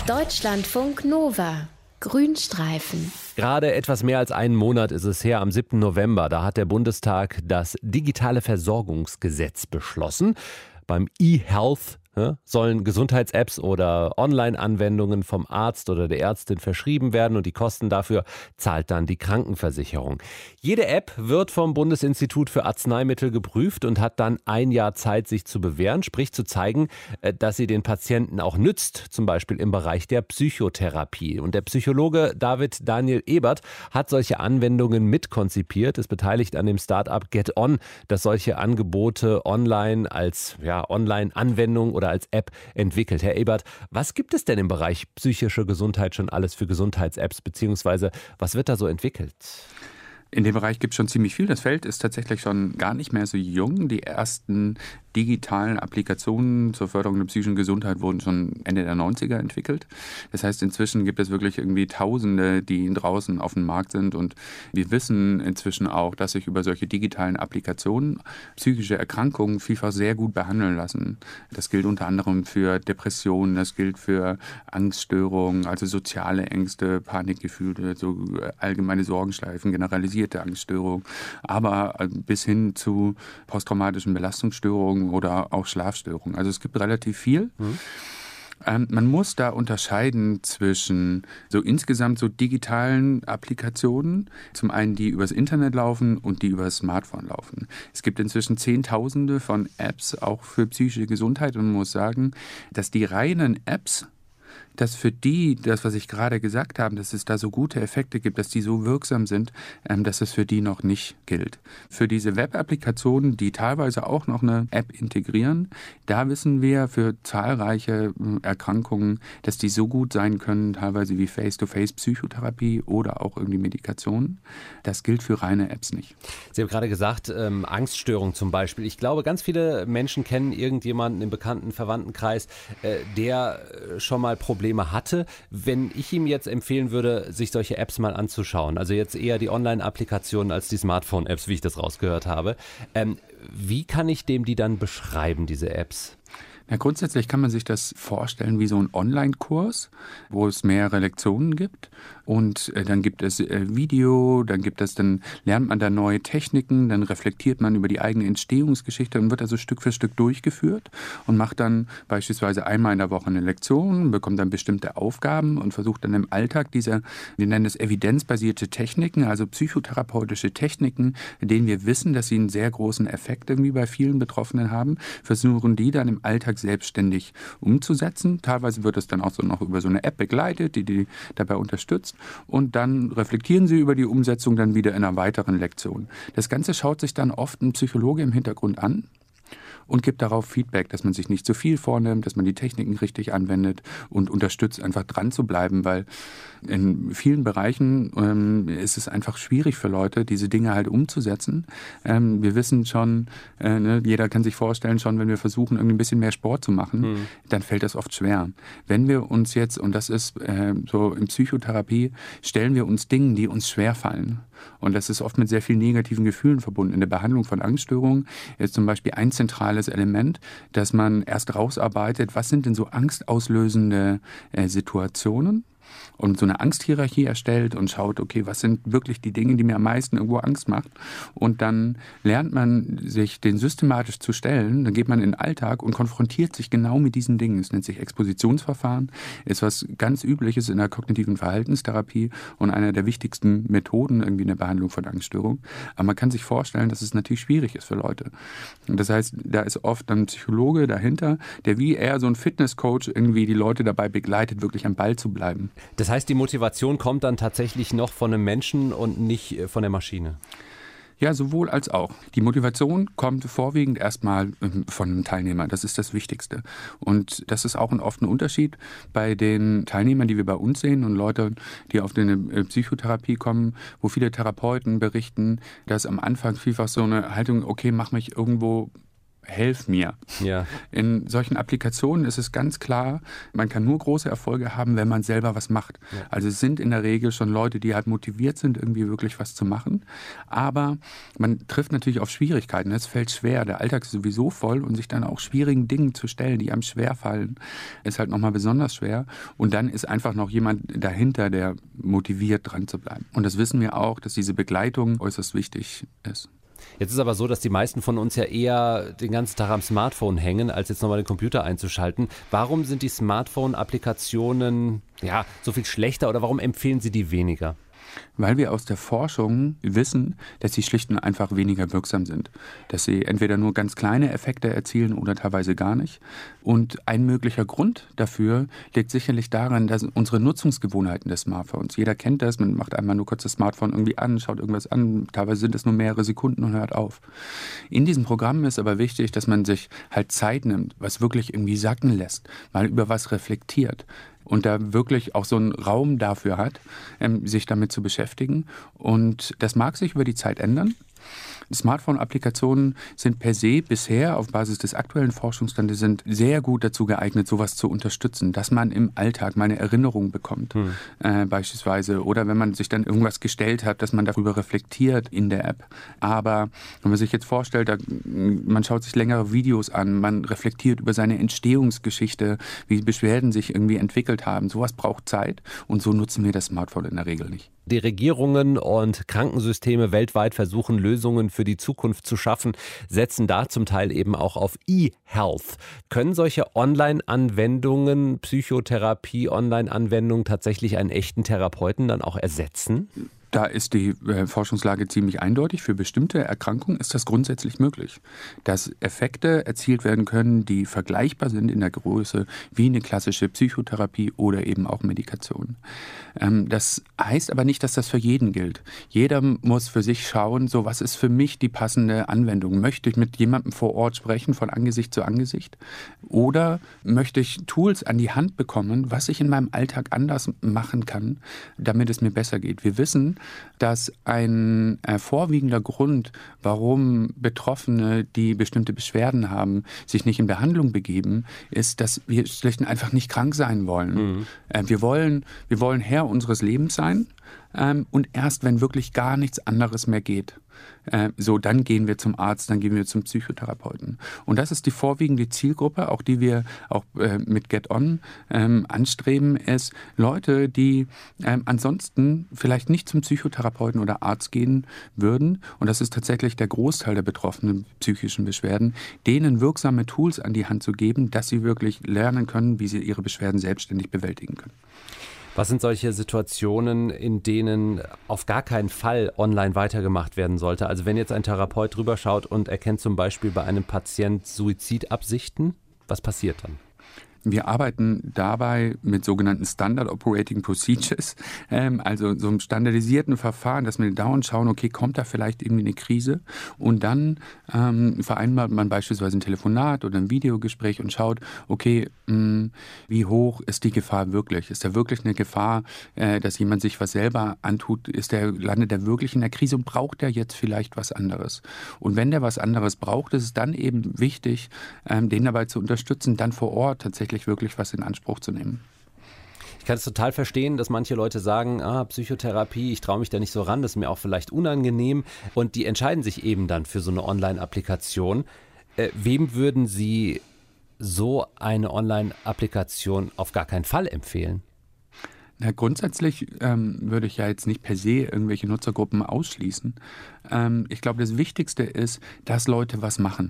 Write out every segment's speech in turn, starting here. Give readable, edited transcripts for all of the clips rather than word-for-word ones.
Deutschlandfunk Nova. Grünstreifen. Gerade etwas mehr als einen Monat ist es her, am 7. November. Da hat der Bundestag das digitale Versorgungsgesetz beschlossen. Beim eHealth sollen Gesundheits-Apps oder Online-Anwendungen vom Arzt oder der Ärztin verschrieben werden und die Kosten dafür zahlt dann die Krankenversicherung. Jede App wird vom Bundesinstitut für Arzneimittel geprüft und hat dann ein Jahr Zeit, sich zu bewähren, sprich zu zeigen, dass sie den Patienten auch nützt, zum Beispiel im Bereich der Psychotherapie. Und der Psychologe David Daniel Ebert hat solche Anwendungen mitkonzipiert, ist beteiligt an dem Start-up GetOn, das solche Angebote online als Online-Anwendung oder als App entwickelt. Herr Ebert, was gibt es denn im Bereich psychische Gesundheit schon alles für Gesundheits-Apps, beziehungsweise was wird da so entwickelt? In dem Bereich gibt es schon ziemlich viel. Das Feld ist tatsächlich schon gar nicht mehr so jung. Die ersten digitalen Applikationen zur Förderung der psychischen Gesundheit wurden schon Ende der 90er entwickelt. Das heißt, inzwischen gibt es wirklich irgendwie Tausende, die draußen auf dem Markt sind. Und wir wissen inzwischen auch, dass sich über solche digitalen Applikationen psychische Erkrankungen vielfach sehr gut behandeln lassen. Das gilt unter anderem für Depressionen, das gilt für Angststörungen, also soziale Ängste, Panikgefühle, so allgemeine Sorgenschleifen, generalisierte Angststörungen, aber bis hin zu posttraumatischen Belastungsstörungen oder auch Schlafstörungen. Also es gibt relativ viel. Man muss da unterscheiden zwischen so insgesamt so digitalen Applikationen, zum einen die übers Internet laufen und die übers Smartphone laufen. Es gibt inzwischen Zehntausende von Apps, auch für psychische Gesundheit, und man muss sagen, dass die reinen Apps, dass für die, das was ich gerade gesagt habe, dass es da so gute Effekte gibt, dass die so wirksam sind, dass es für die noch nicht gilt. Für diese Web-Applikationen, die teilweise auch noch eine App integrieren, da wissen wir für zahlreiche Erkrankungen, dass die so gut sein können, teilweise wie Face-to-Face-Psychotherapie oder auch irgendwie Medikationen. Das gilt für reine Apps nicht. Sie haben gerade gesagt, Angststörung zum Beispiel. Ich glaube, ganz viele Menschen kennen irgendjemanden im bekannten Verwandtenkreis, der schon mal Probleme hatte. Wenn ich ihm jetzt empfehlen würde, sich solche Apps mal anzuschauen, also jetzt eher die Online-Applikationen als die Smartphone-Apps, wie ich das rausgehört habe, wie kann ich dem die dann beschreiben, diese Apps? Ja, grundsätzlich kann man sich das vorstellen wie so ein Online-Kurs, wo es mehrere Lektionen gibt und dann gibt es Video, dann lernt man da neue Techniken, dann reflektiert man über die eigene Entstehungsgeschichte und wird also Stück für Stück durchgeführt und macht dann beispielsweise einmal in der Woche eine Lektion, bekommt dann bestimmte Aufgaben und versucht dann im Alltag wir nennen es evidenzbasierte Techniken, also psychotherapeutische Techniken, in denen wir wissen, dass sie einen sehr großen Effekt irgendwie bei vielen Betroffenen haben, versuchen die dann im Alltag selbstständig umzusetzen. Teilweise wird es dann auch so noch über so eine App begleitet, die dabei unterstützt. Und dann reflektieren sie über die Umsetzung dann wieder in einer weiteren Lektion. Das Ganze schaut sich dann oft ein Psychologe im Hintergrund an und gibt darauf Feedback, dass man sich nicht zu viel vornimmt, dass man die Techniken richtig anwendet und unterstützt, einfach dran zu bleiben, weil in vielen Bereichen ist es einfach schwierig für Leute, diese Dinge halt umzusetzen. Wir wissen schon, jeder kann sich vorstellen, schon wenn wir versuchen, irgendwie ein bisschen mehr Sport zu machen, dann fällt das oft schwer. Wenn wir uns jetzt, und das ist so in Psychotherapie, stellen wir uns Dingen, die uns schwer fallen. Und das ist oft mit sehr vielen negativen Gefühlen verbunden. In der Behandlung von Angststörungen ist zum Beispiel ein zentrales Element, dass man erst rausarbeitet, was sind denn so angstauslösende Situationen? Und so eine Angsthierarchie erstellt und schaut, okay, was sind wirklich die Dinge, die mir am meisten irgendwo Angst macht? Und dann lernt man, sich den systematisch zu stellen. Dann geht man in den Alltag und konfrontiert sich genau mit diesen Dingen. Es nennt sich Expositionsverfahren, ist was ganz Übliches in der kognitiven Verhaltenstherapie und einer der wichtigsten Methoden irgendwie in der Behandlung von Angststörungen. Aber man kann sich vorstellen, dass es natürlich schwierig ist für Leute. Und das heißt, da ist oft ein Psychologe dahinter, der wie eher so ein Fitnesscoach irgendwie die Leute dabei begleitet, wirklich am Ball zu bleiben. Das heißt, die Motivation kommt dann tatsächlich noch von einem Menschen und nicht von der Maschine? Ja, sowohl als auch. Die Motivation kommt vorwiegend erstmal von einem Teilnehmer. Das ist das Wichtigste. Und das ist auch oft ein Unterschied bei den Teilnehmern, die wir bei uns sehen und Leute, die auf eine Psychotherapie kommen, wo viele Therapeuten berichten, dass am Anfang vielfach so eine Haltung, okay, mach mich irgendwo helf mir. Ja. In solchen Applikationen ist es ganz klar, man kann nur große Erfolge haben, wenn man selber was macht. Ja. Also es sind in der Regel schon Leute, die halt motiviert sind, irgendwie wirklich was zu machen. Aber man trifft natürlich auf Schwierigkeiten. Es fällt schwer. Der Alltag ist sowieso voll und sich dann auch schwierigen Dingen zu stellen, die einem schwer fallen, ist halt nochmal besonders schwer. Und dann ist einfach noch jemand dahinter, der motiviert, dran zu bleiben. Und das wissen wir auch, dass diese Begleitung äußerst wichtig ist. Jetzt ist aber so, dass die meisten von uns ja eher den ganzen Tag am Smartphone hängen, als jetzt nochmal den Computer einzuschalten. Warum sind die Smartphone-Applikationen so viel schlechter oder warum empfehlen Sie die weniger? Weil wir aus der Forschung wissen, dass sie schlicht und einfach weniger wirksam sind. Dass sie entweder nur ganz kleine Effekte erzielen oder teilweise gar nicht. Und ein möglicher Grund dafür liegt sicherlich darin, dass unsere Nutzungsgewohnheiten des Smartphones, jeder kennt das, man macht einmal nur kurz das Smartphone irgendwie an, schaut irgendwas an, teilweise sind es nur mehrere Sekunden und hört auf. In diesem Programm ist aber wichtig, dass man sich halt Zeit nimmt, was wirklich irgendwie sacken lässt, mal über was reflektiert. Und da wirklich auch so einen Raum dafür hat, sich damit zu beschäftigen. Und das mag sich über die Zeit ändern. Smartphone-Applikationen sind per se bisher auf Basis des aktuellen Forschungsstandes sind sehr gut dazu geeignet, sowas zu unterstützen, dass man im Alltag mal eine Erinnerung bekommt, beispielsweise. Oder wenn man sich dann irgendwas gestellt hat, dass man darüber reflektiert in der App. Aber wenn man sich jetzt vorstellt, man schaut sich längere Videos an, man reflektiert über seine Entstehungsgeschichte, wie Beschwerden sich irgendwie entwickelt haben. Sowas braucht Zeit und so nutzen wir das Smartphone in der Regel nicht. Die Regierungen und Krankensysteme weltweit versuchen, Lösungen für die Zukunft zu schaffen, setzen da zum Teil eben auch auf E-Health. Können solche Online-Anwendungen, Psychotherapie-Online-Anwendungen tatsächlich einen echten Therapeuten dann auch ersetzen? Da ist die Forschungslage ziemlich eindeutig. Für bestimmte Erkrankungen ist das grundsätzlich möglich, dass Effekte erzielt werden können, die vergleichbar sind in der Größe wie eine klassische Psychotherapie oder eben auch Medikation. Das heißt aber nicht, dass das für jeden gilt. Jeder muss für sich schauen, so was ist für mich die passende Anwendung. Möchte ich mit jemandem vor Ort sprechen, von Angesicht zu Angesicht? Oder möchte ich Tools an die Hand bekommen, was ich in meinem Alltag anders machen kann, damit es mir besser geht? Wir wissen, dass ein vorwiegender Grund, warum Betroffene, die bestimmte Beschwerden haben, sich nicht in Behandlung begeben, ist, dass wir schlicht und einfach nicht krank sein wollen. Wir wollen Herr unseres Lebens sein und erst, wenn wirklich gar nichts anderes mehr geht, dann gehen wir zum Arzt, dann gehen wir zum Psychotherapeuten. Und das ist die vorwiegende Zielgruppe, auch die wir auch mit Get On anstreben, ist Leute, die ansonsten vielleicht nicht zum Psychotherapeuten oder Arzt gehen würden. Und das ist tatsächlich der Großteil der betroffenen psychischen Beschwerden, denen wirksame Tools an die Hand zu geben, dass sie wirklich lernen können, wie sie ihre Beschwerden selbstständig bewältigen können. Was sind solche Situationen, in denen auf gar keinen Fall online weitergemacht werden sollte? Also wenn jetzt ein Therapeut drüber schaut und erkennt zum Beispiel bei einem Patient Suizidabsichten, was passiert dann? Wir arbeiten dabei mit sogenannten Standard Operating Procedures, also so einem standardisierten Verfahren, dass wir dauernd schauen, okay, kommt da vielleicht irgendwie eine Krise? Und dann vereinbart man beispielsweise ein Telefonat oder ein Videogespräch und schaut, okay, wie hoch ist die Gefahr wirklich? Ist da wirklich eine Gefahr, dass jemand sich was selber antut? Landet der wirklich in der Krise und braucht der jetzt vielleicht was anderes? Und wenn der was anderes braucht, ist es dann eben wichtig, den dabei zu unterstützen, dann vor Ort tatsächlich wirklich was in Anspruch zu nehmen. Ich kann es total verstehen, dass manche Leute sagen, Psychotherapie, ich traue mich da nicht so ran, das ist mir auch vielleicht unangenehm und die entscheiden sich eben dann für so eine Online-Applikation. Wem würden Sie so eine Online-Applikation auf gar keinen Fall empfehlen? Na, grundsätzlich würde ich ja jetzt nicht per se irgendwelche Nutzergruppen ausschließen. Ich glaube, das Wichtigste ist, dass Leute was machen.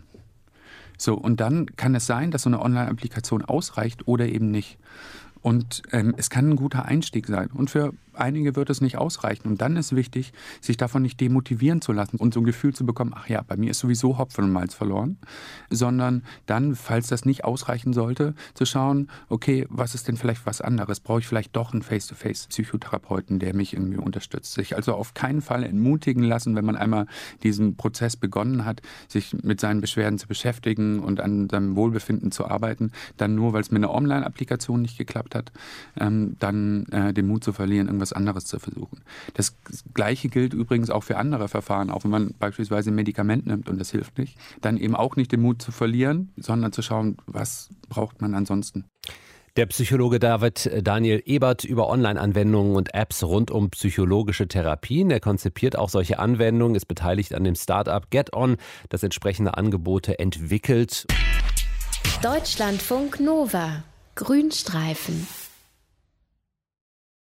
So, und dann kann es sein, dass so eine Online-Applikation ausreicht oder eben nicht. Und es kann ein guter Einstieg sein. Und für einige wird es nicht ausreichen. Und dann ist wichtig, sich davon nicht demotivieren zu lassen und so ein Gefühl zu bekommen, ach ja, bei mir ist sowieso Hopfen und Malz verloren. Sondern dann, falls das nicht ausreichen sollte, zu schauen, okay, was ist denn vielleicht was anderes? Brauche ich vielleicht doch einen Face-to-Face-Psychotherapeuten, der mich irgendwie unterstützt? Sich also auf keinen Fall entmutigen lassen, wenn man einmal diesen Prozess begonnen hat, sich mit seinen Beschwerden zu beschäftigen und an seinem Wohlbefinden zu arbeiten, dann nur, weil es mit einer Online-Applikation nicht geklappt hat, dann den Mut zu verlieren, irgendwas was anderes zu versuchen. Das Gleiche gilt übrigens auch für andere Verfahren, auch wenn man beispielsweise ein Medikament nimmt und das hilft nicht, dann eben auch nicht den Mut zu verlieren, sondern zu schauen, was braucht man ansonsten. Der Psychologe Daniel Ebert über Online-Anwendungen und Apps rund um psychologische Therapien. Er konzipiert auch solche Anwendungen, ist beteiligt an dem Start-up GetOn, das entsprechende Angebote entwickelt. Deutschlandfunk Nova. Grünstreifen.